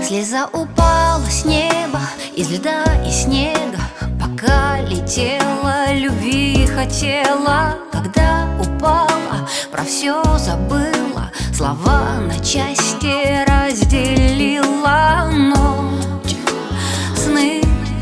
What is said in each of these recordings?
Слеза упала с неба, из льда и снега, пока летела, любви хотела. Когда упала, про все забыла, слова на части разделила. Ночь, сны,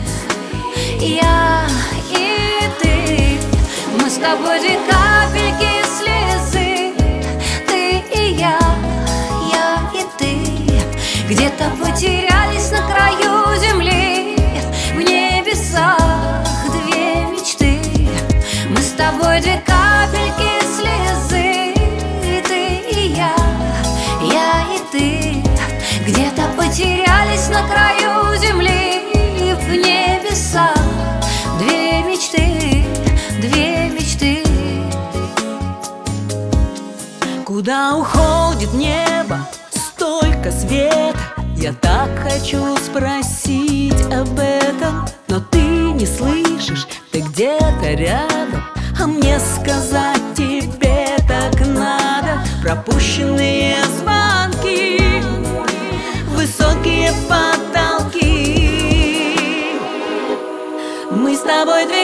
я и ты, мы с тобой две капельки слезы. Ты и я и ты, где-то потерялись на краю земли. В небесах две мечты, мы с тобой две капельки слезы. Ты и я и ты, где-то потерялись на краю земли. В небесах две мечты, две мечты. Куда уходит небо, столько света? Я так хочу спросить об этом, но ты не слышишь, ты где-то рядом. А мне сказать тебе так надо. Пропущенные звонки, высокие потолки. Мы с тобой две